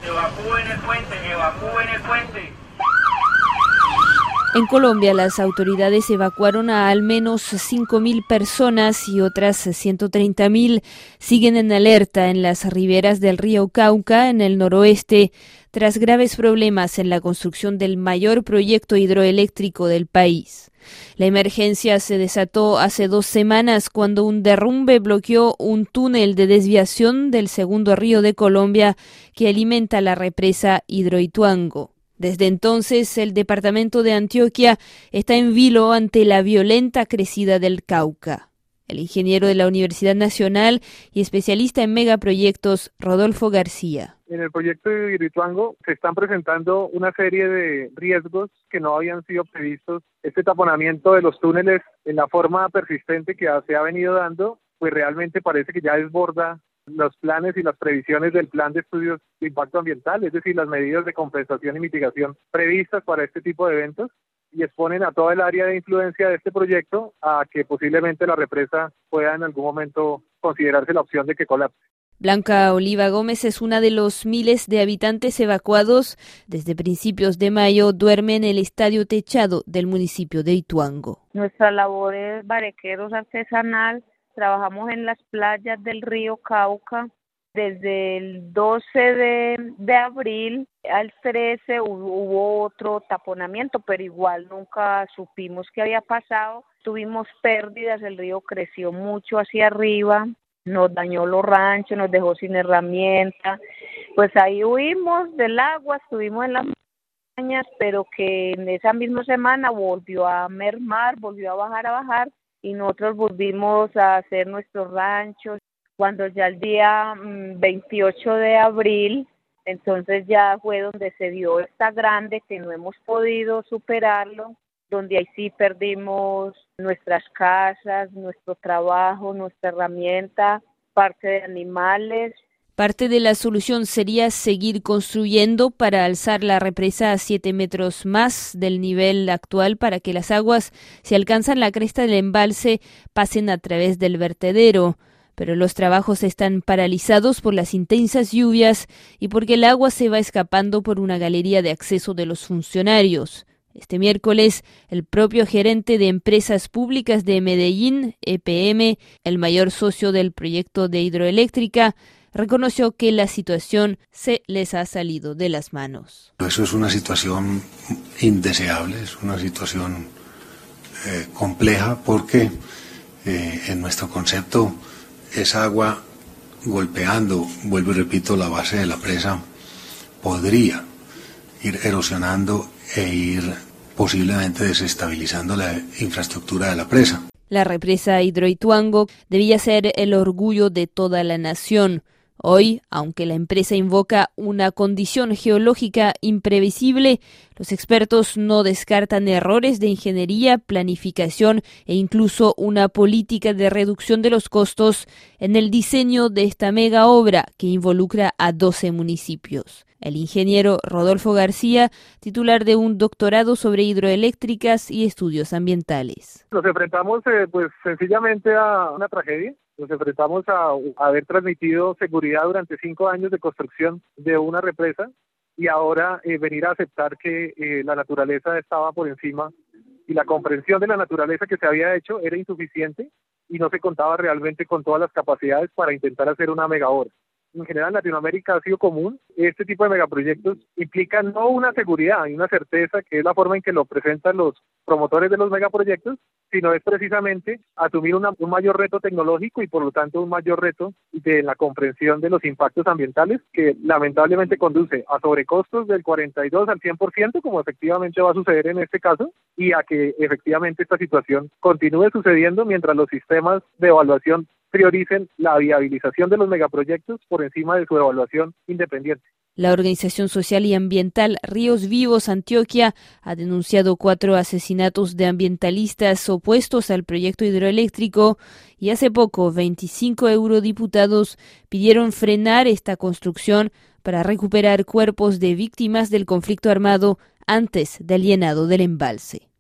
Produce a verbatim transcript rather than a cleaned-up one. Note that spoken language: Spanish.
Evacúen el puente, evacúen el puente. En Colombia, las autoridades evacuaron a al menos cinco mil personas y otras ciento treinta mil siguen en alerta en las riberas del río Cauca, en el noroeste, tras graves problemas en la construcción del mayor proyecto hidroeléctrico del país. La emergencia se desató hace dos semanas cuando un derrumbe bloqueó un túnel de desviación del segundo río de Colombia que alimenta la represa Hidroituango. Desde entonces, el departamento de Antioquia está en vilo ante la violenta crecida del Cauca. El ingeniero de la Universidad Nacional y especialista en megaproyectos, Rodolfo García. En el proyecto de Hidroituango se están presentando una serie de riesgos que no habían sido previstos. Este taponamiento de los túneles en la forma persistente que se ha venido dando, pues realmente parece que ya desborda los planes y las previsiones del plan de estudios de impacto ambiental, es decir, las medidas de compensación y mitigación previstas para este tipo de eventos, y exponen a toda el área de influencia de este proyecto a que posiblemente la represa pueda en algún momento considerarse la opción de que colapse. Blanca Oliva Gómez es una de los miles de habitantes evacuados. Desde principios de mayo duerme en el estadio techado del municipio de Ituango. Nuestra labor es barequeros artesanal. Trabajamos en las playas del río Cauca. Desde el doce de abril al trece hubo, hubo otro taponamiento, pero igual nunca supimos qué había pasado. Tuvimos pérdidas, el río creció mucho hacia arriba, nos dañó los ranchos, nos dejó sin herramienta. Pues ahí huimos del agua, estuvimos en las montañas, pero que en esa misma semana volvió a mermar, volvió a bajar, a bajar. Y nosotros volvimos a hacer nuestros ranchos. Cuando ya el día veintiocho de abril, entonces ya fue donde se dio esta grande que no hemos podido superarlo, donde ahí sí perdimos nuestras casas, nuestro trabajo, nuestra herramienta, parte de animales. Parte de la solución sería seguir construyendo para alzar la represa a siete metros más del nivel actual para que las aguas, si alcanzan la cresta del embalse, pasen a través del vertedero. Pero los trabajos están paralizados por las intensas lluvias y porque el agua se va escapando por una galería de acceso de los funcionarios. Este miércoles, el propio gerente de Empresas Públicas de Medellín, E P M, el mayor socio del proyecto de hidroeléctrica, reconoció que la situación se les ha salido de las manos. Eso es una situación indeseable, es una situación eh, compleja porque eh, en nuestro concepto esa agua golpeando, vuelvo y repito, la base de la presa podría ir erosionando e ir posiblemente desestabilizando la infraestructura de la presa. La represa Hidroituango debía ser el orgullo de toda la nación. Hoy, aunque la empresa invoca una condición geológica imprevisible, los expertos no descartan errores de ingeniería, planificación e incluso una política de reducción de los costos en el diseño de esta mega obra que involucra a doce municipios. El ingeniero Rodolfo García, titular de un doctorado sobre hidroeléctricas y estudios ambientales. Nos enfrentamos eh, pues sencillamente a una tragedia. Nos enfrentamos a, a haber transmitido seguridad durante cinco años de construcción de una represa y ahora eh, venir a aceptar que eh, la naturaleza estaba por encima y la comprensión de la naturaleza que se había hecho era insuficiente y no se contaba realmente con todas las capacidades para intentar hacer una mega obra. En general en Latinoamérica ha sido común. Este tipo de megaproyectos implican no una seguridad y una certeza, que es la forma en que lo presentan los promotores de los megaproyectos, sino es precisamente asumir una, un mayor reto tecnológico y por lo tanto un mayor reto de la comprensión de los impactos ambientales, que lamentablemente conduce a sobrecostos del cuarenta y dos al cien por ciento, como efectivamente va a suceder en este caso, y a que efectivamente esta situación continúe sucediendo mientras los sistemas de evaluación prioricen la viabilización de los megaproyectos por encima de su evaluación independiente. La organización social y ambiental Ríos Vivos Antioquia ha denunciado cuatro asesinatos de ambientalistas opuestos al proyecto hidroeléctrico y hace poco veinticinco eurodiputados pidieron frenar esta construcción para recuperar cuerpos de víctimas del conflicto armado antes del llenado del embalse.